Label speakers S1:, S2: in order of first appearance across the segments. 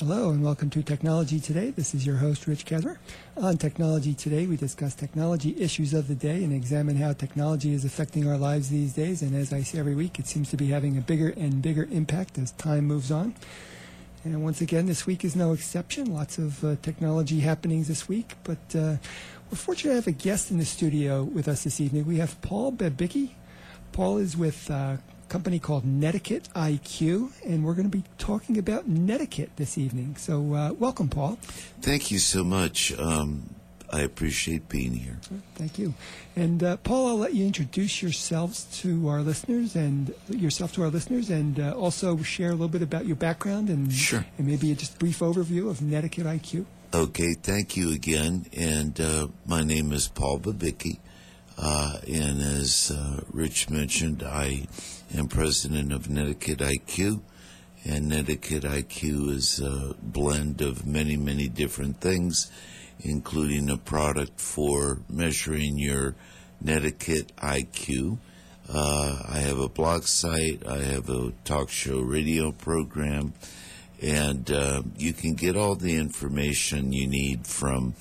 S1: Hello and welcome to Technology Today. This is your host, Rich Kesmer. On Technology Today, we discuss technology issues of the day and examine how technology is affecting our lives these days. And as I say every week, it seems to be having a bigger and bigger impact as time moves on. And once again, this week is no exception. Lots of technology happenings this week. But we're fortunate to have a guest in the studio with us this evening. We have Paul Babicki. Paul is with company called Netiquette IQ, and we're going to be talking about Netiquette this evening. So welcome, Paul.
S2: Thank you so much. I appreciate being here.
S1: Thank you. And Paul, I'll let you introduce yourselves to our listeners and also share a little bit about your background and,
S2: Sure.
S1: and maybe just a brief overview of Netiquette IQ.
S2: Okay, thank you again. And my name is Paul Babicki. And as Rich mentioned, I am president of Netiquette IQ. And Netiquette IQ is a blend of many, many different things, including a product for measuring your Netiquette IQ. I have a blog site. I have a talk show radio program. And you can get all the information you need from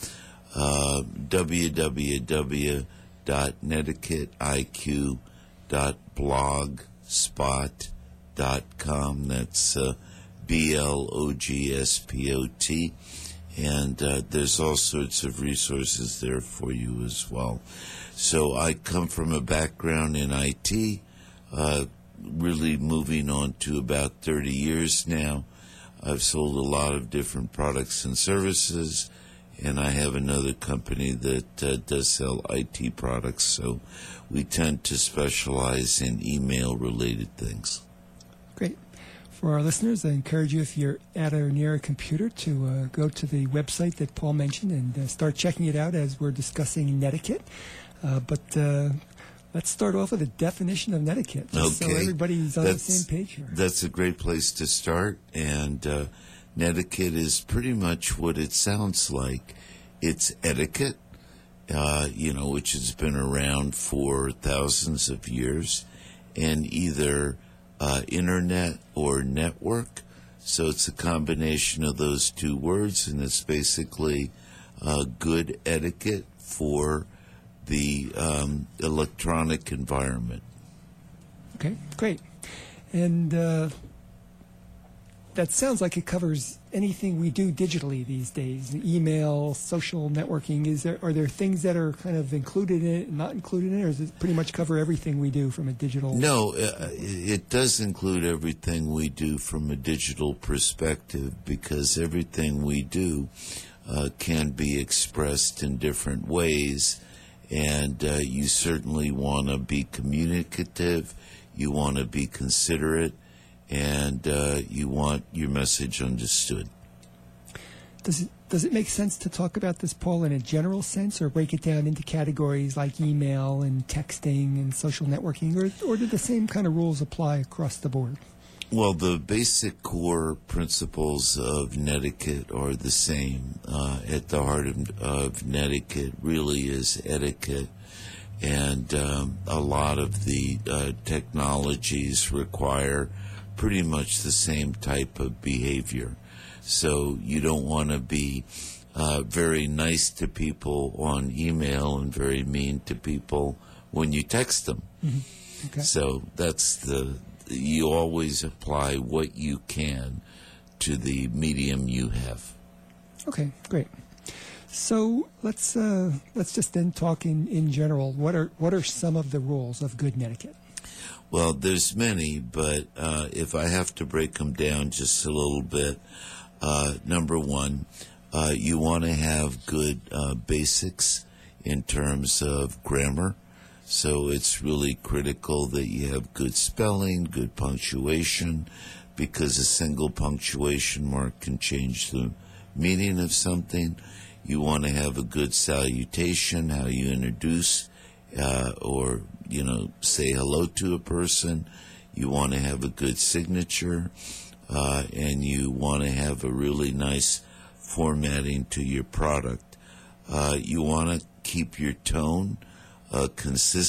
S2: www.netiquetteiq.blogspot.com. That's BLOGSPOT. And there's all sorts of resources there for you as well. So I come from a background in IT, really moving on to about 30 years now. I've sold a lot of different products and services, and I have another company that does sell IT products, so we tend to specialize in email-related things.
S1: Great. For our listeners, I encourage you, if you're at or near a computer, to go to the website that Paul mentioned and start checking it out as we're discussing Netiquette. But let's start off with a definition of Netiquette, just so everybody's on the same page here.
S2: That's a great place to start, and Netiquette is pretty much what it sounds like. It's etiquette, which has been around for thousands of years, and either internet or network. So it's a combination of those two words, and it's basically good etiquette for the electronic environment.
S1: Okay, great. And that sounds like it covers anything we do digitally these days, email, social networking. Are there things that are kind of included in it and not included in it, or does it pretty much cover everything we do from a digital?
S2: No, it does include everything we do from a digital perspective, because everything we do can be expressed in different ways. And you certainly want to be communicative, you want to be considerate, and you want your message understood.
S1: Does it make sense to talk about this, Paul, in a general sense, or break it down into categories like email and texting and social networking, or do the same kind of rules apply across the board?
S2: Well, the basic core principles of Netiquette are the same. At the heart of Netiquette really is etiquette, and a lot of the technologies require pretty much the same type of behavior. So you don't want to be very nice to people on email and very mean to people when you text them.
S1: Mm-hmm. Okay.
S2: So you always apply what you can to the medium you have.
S1: Okay, great. So let's just then talk in general. What are some of the rules of good netiquette?
S2: Well, there's many, but if I have to break them down just a little bit, number one, you want to have good basics in terms of grammar. So it's really critical that you have good spelling, good punctuation, because a single punctuation mark can change the meaning of something. You want to have a good salutation, how you introduce or say hello to a person. You want to have a good signature, and you want to have a really nice formatting to your product. You want to keep your tone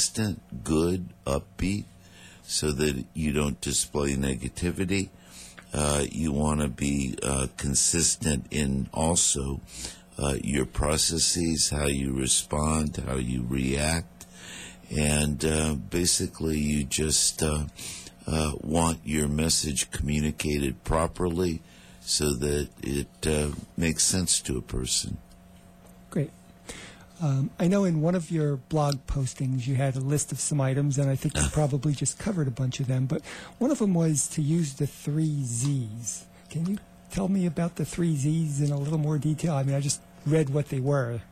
S2: consistent, good, upbeat, so that you don't display negativity. You want to be consistent in also your processes, how you respond, how you react, and basically you just want your message communicated properly so that it makes sense to a person.
S1: Great. I know in one of your blog postings you had a list of some items, and I think you probably just covered a bunch of them, but one of them was to use the 3 Z's. Can you tell me about the 3 Z's in a little more detail? I mean, I just read what they were.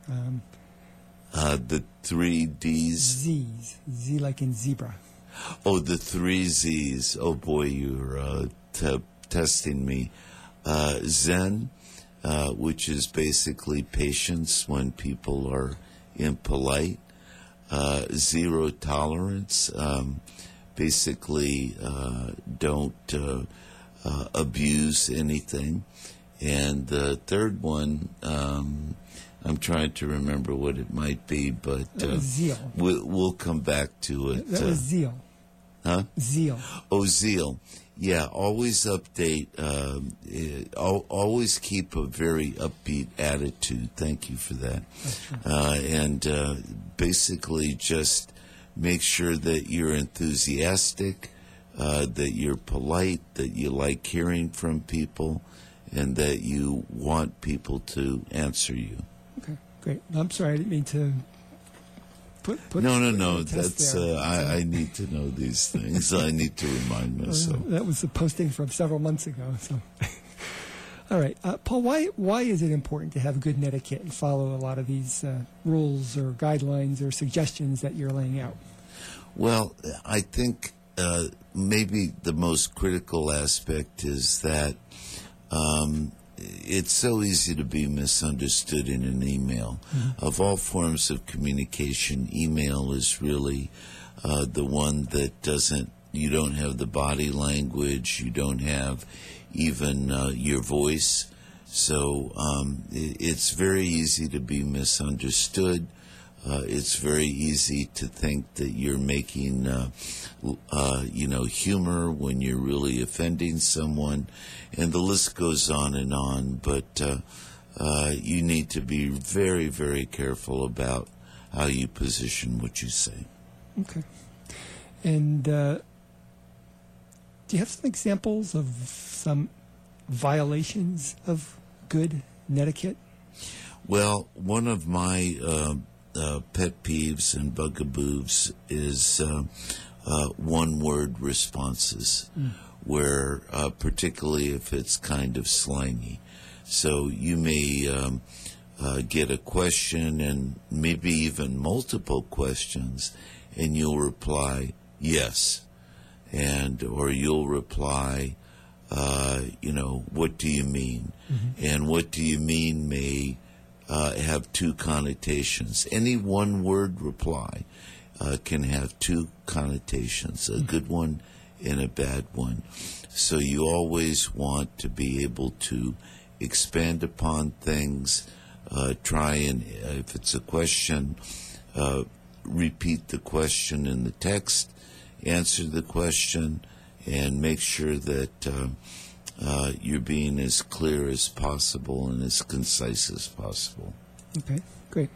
S2: The 3 D's?
S1: Z's. Z like in zebra.
S2: Oh, the 3 Z's. Oh, boy, you're testing me. Zen, which is basically patience when people are impolite. 0 tolerance, basically don't abuse anything. And the third one, I'm trying to remember what it might be, but
S1: that was zeal.
S2: We'll come back to it.
S1: That was zeal.
S2: Huh?
S1: Zeal.
S2: Oh, zeal. Yeah, always update. Always keep a very upbeat attitude. Thank you for that. And basically just make sure that you're enthusiastic, that you're polite, that you like hearing from people, and that you want people to answer you.
S1: Okay, great. I'm sorry, I didn't mean to put
S2: No. That's I need to know these things. I need to remind myself.
S1: That was a posting from several months ago. So, all right, Paul. Why is it important to have good etiquette and follow a lot of these rules or guidelines or suggestions that you're laying out?
S2: Well, I think maybe the most critical aspect is that it's so easy to be misunderstood in an email. Mm-hmm. Of all forms of communication, email is really the one that you don't have the body language, you don't have even your voice. So it's very easy to be misunderstood. It's very easy to think that you're making, humor when you're really offending someone, and the list goes on. But you need to be very, very careful about how you position what you say.
S1: Okay. And do you have some examples of some violations of good etiquette?
S2: Well, one of my pet peeves and bugaboos is one-word responses, where particularly if it's kind of slangy. So you may get a question and maybe even multiple questions, and you'll reply yes, or you'll reply, what do you mean? Mm-hmm. And what do you mean may have 2 connotations. Any one-word reply can have 2 connotations, a good one and a bad one. So you always want to be able to expand upon things, try and, if it's a question, repeat the question in the text, answer the question, and make sure that you're being as clear as possible and as concise as possible.
S1: Okay, great.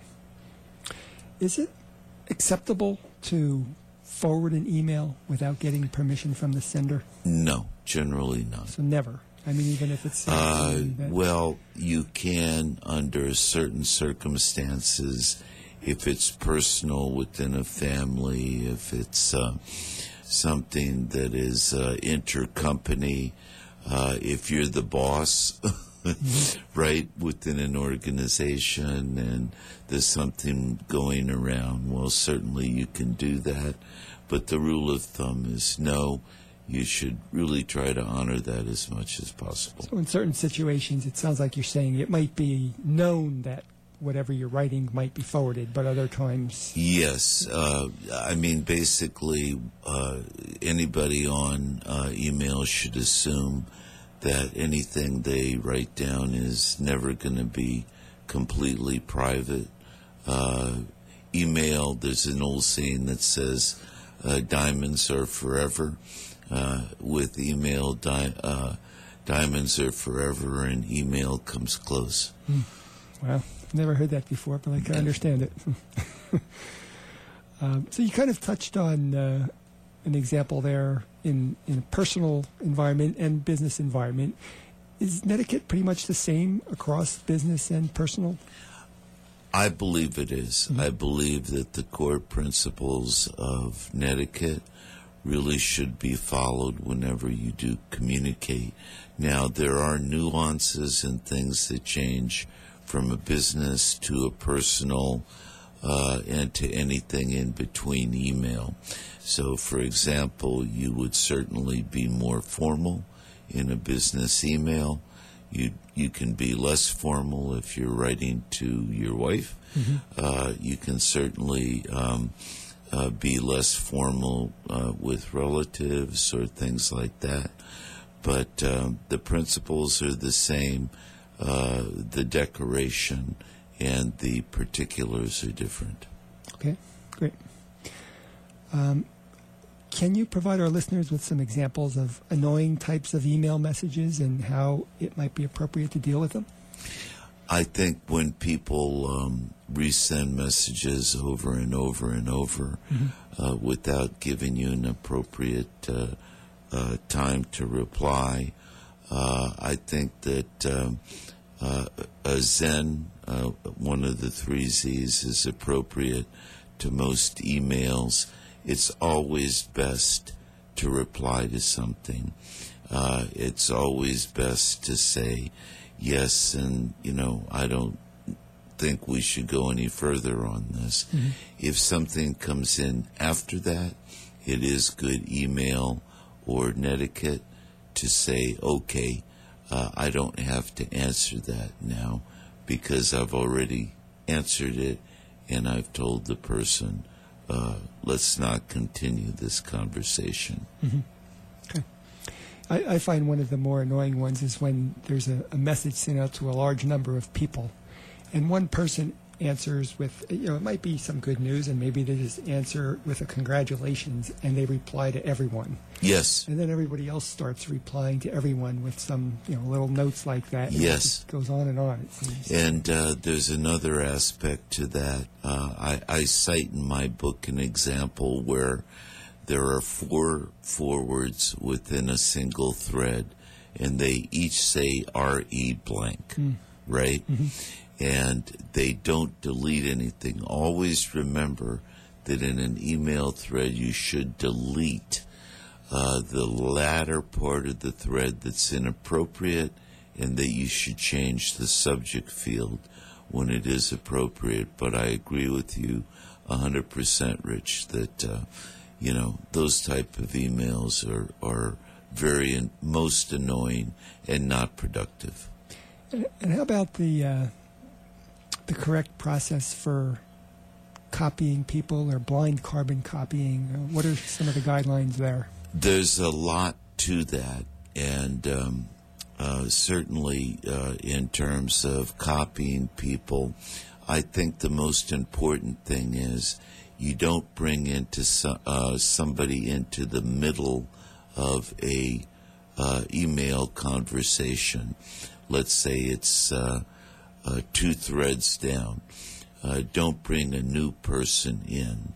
S1: Is it acceptable to forward an email without getting permission from the sender?
S2: No, generally not.
S1: So never. I mean, even if it's...
S2: well, you can under certain circumstances, if it's personal within a family, if it's something that is intercompany, if you're the boss, right, within an organization and there's something going around, well, certainly you can do that. But the rule of thumb is no, you should really try to honor that as much as possible.
S1: So in certain situations, it sounds like you're saying it might be known that whatever you're writing might be forwarded, but other times...
S2: Yes. I mean, basically, anybody on email should assume that anything they write down is never going to be completely private. Email, there's an old saying that says diamonds are forever. With email, diamonds are forever and email comes close.
S1: Well, never heard that before, but I can understand it. So you kind of touched on an example there in a personal environment and business environment. Is Netiquette pretty much the same across business and personal?
S2: I believe it is. I believe that the core principles of Netiquette really should be followed whenever you do communicate. Now, there are nuances and things that change from a business to a personal and to anything in between email. So, for example, you would certainly be more formal in a business email. You can be less formal if you're writing to your wife. You can certainly be less formal with relatives or things like that. But the principles are the same. The decoration and the particulars are different.
S1: Okay, great. Can you provide our listeners with some examples of annoying types of email messages and how it might be appropriate to deal with them?
S2: I think when people resend messages over and over and over without giving you an appropriate time to reply, I think that a Zen, one of the 3 Z's, is appropriate to most emails. It's always best to reply to something. It's always best to say yes, and, I don't think we should go any further on this. If something comes in after that, it is good email or Netiquette to say, okay, I don't have to answer that now because I've already answered it and I've told the person, let's not continue this conversation.
S1: Okay. I find one of the more annoying ones is when there's a message sent out to a large number of people, and one person answers with, it might be some good news, and maybe they just answer with a congratulations, and they reply to everyone.
S2: Yes.
S1: And then everybody else starts replying to everyone with some, little notes like that.
S2: Yes.
S1: It goes on and on, it seems.
S2: And there's another aspect to that. I cite in my book an example where there are 4 forwards within a single thread, and they each say RE blank, right? And they don't delete anything. Always remember that in an email thread you should delete the latter part of the thread that's inappropriate, and that you should change the subject field when it is appropriate. But I agree with you 100%, Rich, that those type of emails are very most annoying and not productive.
S1: And how about the correct process for copying people or blind carbon copying? What are some of the guidelines there?
S2: There's a lot to that, and certainly in terms of copying people, I think the most important thing is you don't bring into somebody into the middle of a email conversation. Let's say it's 2 threads down. Don't bring a new person in.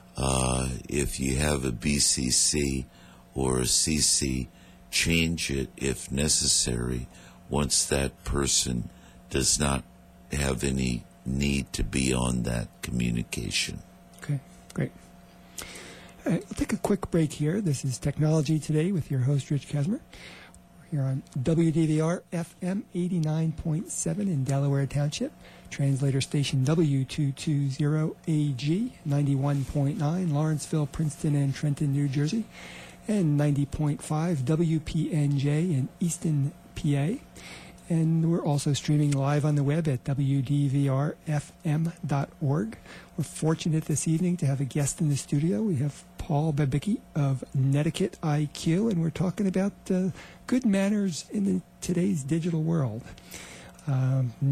S2: If you have a BCC or a CC, change it if necessary once that person does not have any need to be on that communication.
S1: Okay, great. All right, we'll take a quick break here. This is Technology Today with your host, Rich Kesmer. We're here on WDVR FM 89.7 in Delaware Township, translator station W220AG 91.9, Lawrenceville, Princeton, and Trenton, New Jersey, and 90.5 WPNJ in Easton, PA. And we're also streaming live on the web at WDVRFM.org. We're fortunate this evening to have a guest in the studio. We have Paul Babicki of Netiquette IQ, and we're talking about good manners in today's digital world.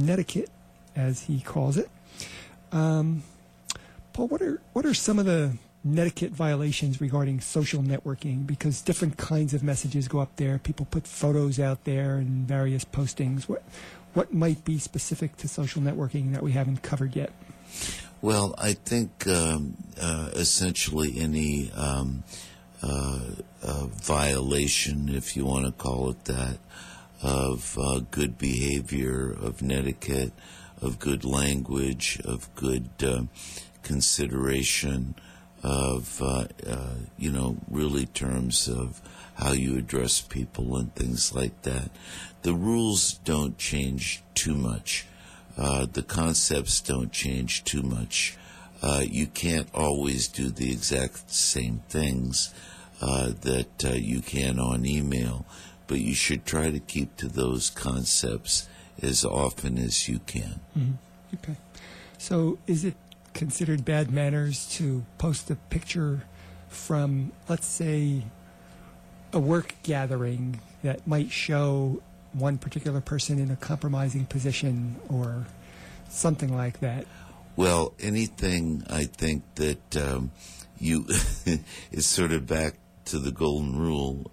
S1: Netiquette, as he calls it. Paul, what are some of the netiquette violations regarding social networking, because different kinds of messages go up there. People put photos out there and various postings. What might be specific to social networking that we haven't covered yet?
S2: Well, I think essentially any violation, if you want to call it that, of good behavior, of netiquette, of good language, of good consideration, of really terms of how you address people and things like that. The rules don't change too much. The concepts don't change too much. You can't always do the exact same things that you can on email, but you should try to keep to those concepts as often as you can.
S1: Mm-hmm. Okay. So is it considered bad manners to post a picture from, let's say, a work gathering that might show one particular person in a compromising position or something like that?
S2: Well, anything I think that you is sort of back to the golden rule,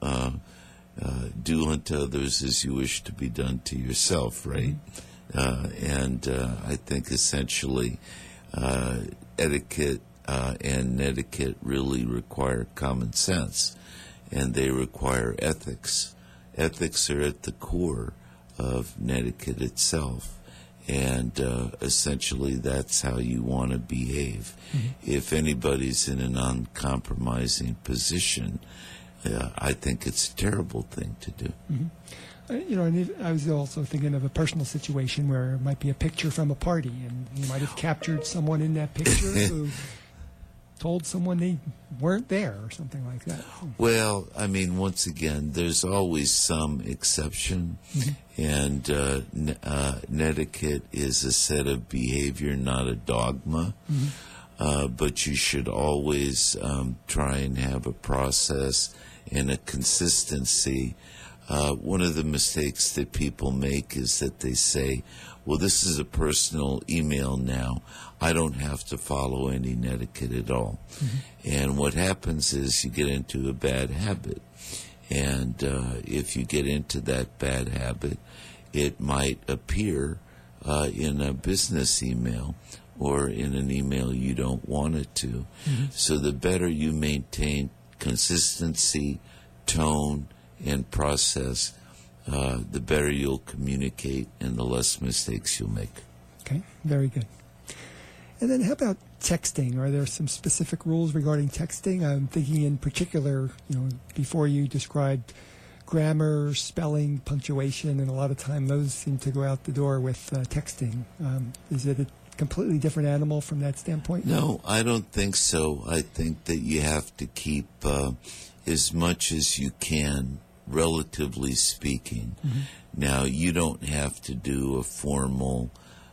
S2: do unto others as you wish to be done to yourself, right? And I think essentially etiquette and netiquette really require common sense, and they require ethics. Ethics are at the core of netiquette itself, and essentially that's how you want to behave. Mm-hmm. If anybody's in an uncompromising position, I think it's a terrible thing to do.
S1: Mm-hmm. And I was also thinking of a personal situation where it might be a picture from a party, and you might have captured someone in that picture who told someone they weren't there or something like that.
S2: Well, I mean, once again, there's always some exception, mm-hmm. and netiquette is a set of behavior, not a dogma. Mm-hmm. But you should always try and have a process and a consistency. One of the mistakes that people make is that they say, well, this is a personal email now. I don't have to follow any netiquette at all. Mm-hmm. And what happens is you get into a bad habit. And if you get into that bad habit, it might appear in a business email or in an email you don't want it to. Mm-hmm. So the better you maintain consistency, tone, and process, the better you'll communicate and the less mistakes you'll make.
S1: Okay, very good. And then how about texting? Are there some specific rules regarding texting? I'm thinking in particular, before you described grammar, spelling, punctuation, and a lot of time those seem to go out the door with texting. Is it a completely different animal from that standpoint?
S2: No, I don't think so. I think that you have to keep as much as you can, relatively speaking. Mm-hmm. Now, you don't have to do a formal,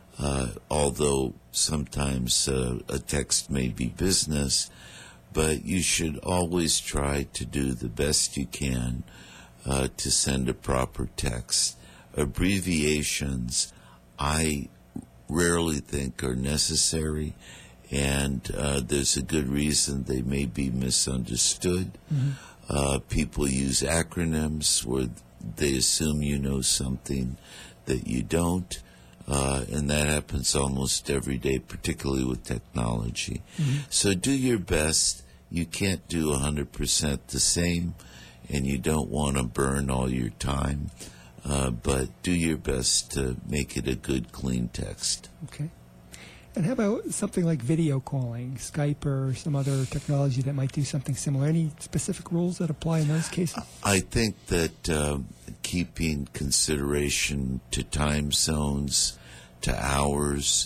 S2: although sometimes a text may be business, but you should always try to do the best you can to send a proper text. Abbreviations, I rarely think are necessary, and there's a good reason they may be misunderstood. Mm-hmm. People use acronyms where they assume you know something that you don't, and that happens almost every day, particularly with technology. Mm-hmm. So do your best. You can't do 100% the same, and you don't want to burn all your time, but do your best to make it a good, clean text.
S1: Okay. And how about something like video calling, Skype or some other technology that might do something similar? Any specific rules that apply in those cases?
S2: I think that keeping consideration to time zones, to hours,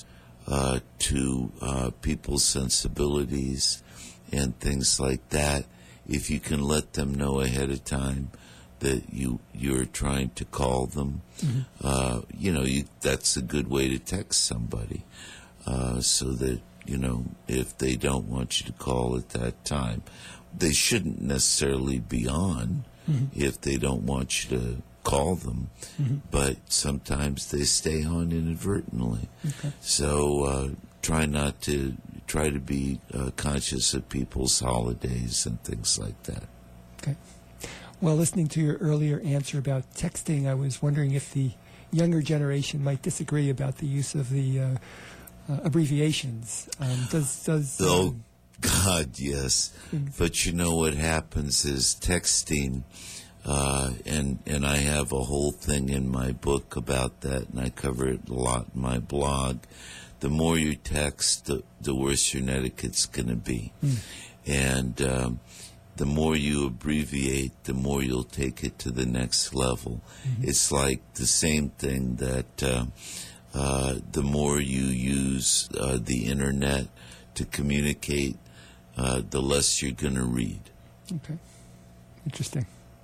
S2: to people's sensibilities and things like that, if you can let them know ahead of time that you're trying to call them, mm-hmm. That's a good way to text somebody. So that, if they don't want you to call at that time, they shouldn't necessarily be on mm-hmm. if they don't want you to call them, mm-hmm. but sometimes they stay on inadvertently. Okay. So try not to try to be conscious of people's holidays and things like that.
S1: Okay. Well, listening to your earlier answer about texting, I was wondering if the younger generation might disagree about the use of the abbreviations.
S2: Oh, God, yes. But you know what happens is texting, and I have a whole thing in my book about that, and I cover it a lot in my blog. The more you text, the worse your netiquette's going to be. And the more you abbreviate, the more you'll take it to the next level. It's like the same thing that the more you use the internet to communicate, the less you're going to read.
S1: Okay. Interesting.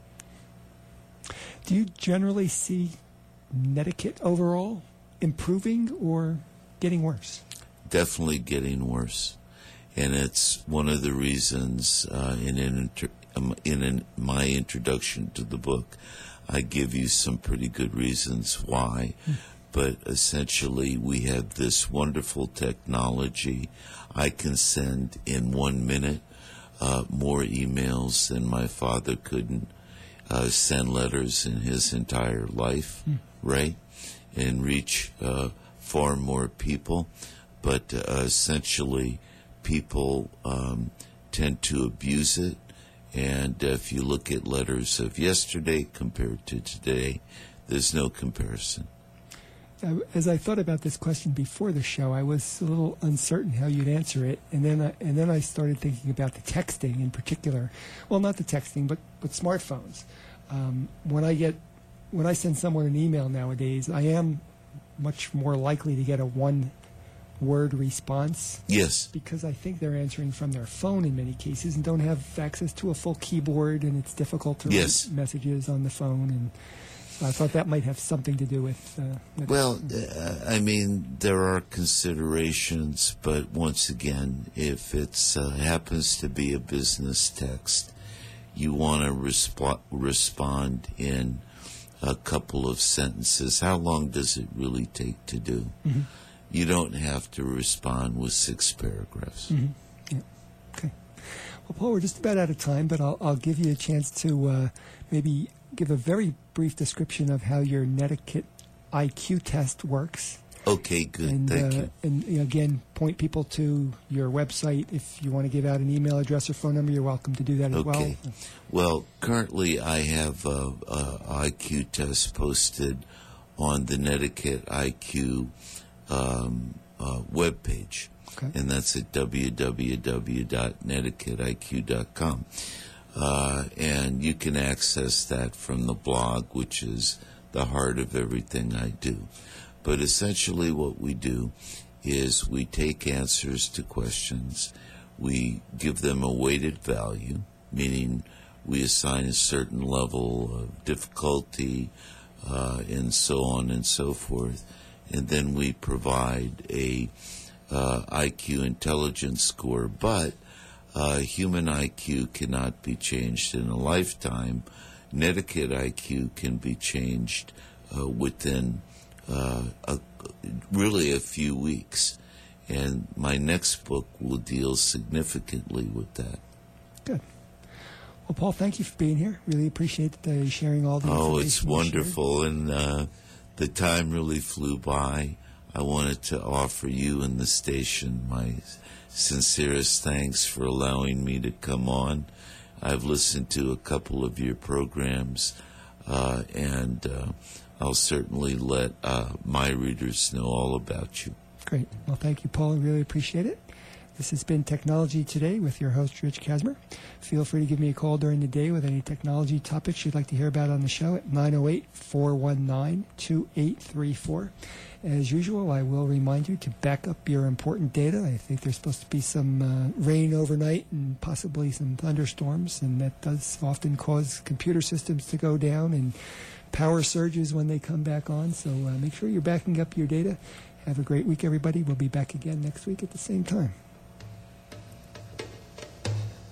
S1: Do you generally see netiquette overall improving or getting worse?
S2: Definitely getting worse. And it's one of the reasons in my introduction to the book, I give you some pretty good reasons why. But essentially, we have this wonderful technology. I can send in 1 minute more emails than my father couldn't send letters in his entire life, right? And reach far more people. But essentially, people tend to abuse it. And if you look at letters of yesterday compared to today, there's no comparison.
S1: As I thought about this question before the show, I was a little uncertain how you'd answer it, and then I started thinking about the texting in particular. Well, not the texting, but smartphones. When I send someone an email nowadays, I am much more likely to get a one-word response.
S2: Yes.
S1: Because I think they're answering from their phone in many cases and don't have access to a full keyboard, and it's difficult to write messages on the phone. And so I thought that might have something to do with...
S2: Well, I mean, there are considerations, but once again, if it happens to be a business text, you want to respond in a couple of sentences. How long does it really take to do? You don't have to respond with 6 paragraphs.
S1: Yeah. Okay. Well, Paul, we're just about out of time, but I'll give you a chance to maybe give a very brief description of how your netiquette IQ test works.
S2: Okay, good. Thank you.
S1: And again, point people to your website. If you want to give out an email address or phone number, you're welcome to do that as well.
S2: Okay. Well, currently I have a IQ test posted on the Netiquette IQ webpage.
S1: Okay.
S2: And that's at www.netiquetteiq.com. And you can access that from the blog, which is the heart of everything I do. But essentially what we do is we take answers to questions, we give them a weighted value, meaning we assign a certain level of difficulty, and so on and so forth, and then we provide a IQ intelligence score. But human IQ cannot be changed in a lifetime. Netiquette IQ can be changed within really a few weeks. And my next book will deal significantly with that.
S1: Good. Well, Paul, thank you for being here. Really appreciate sharing all the information.
S2: Oh, it's wonderful. And the time really flew by. I wanted to offer you and the station my sincerest thanks for allowing me to come on. I've listened to a couple of your programs, and I'll certainly let my readers know all about you.
S1: Great. Well, thank you, Paul. I really appreciate it. This has been Technology Today with your host, Rich Kasmer. Feel free to give me a call during the day with any technology topics you'd like to hear about on the show at 908-419-2834. As usual, I will remind you to back up your important data. I think there's supposed to be some rain overnight and possibly some thunderstorms, and that does often cause computer systems to go down and power surges when they come back on. So make sure you're backing up your data. Have a great week, everybody. We'll be back again next week at the same time.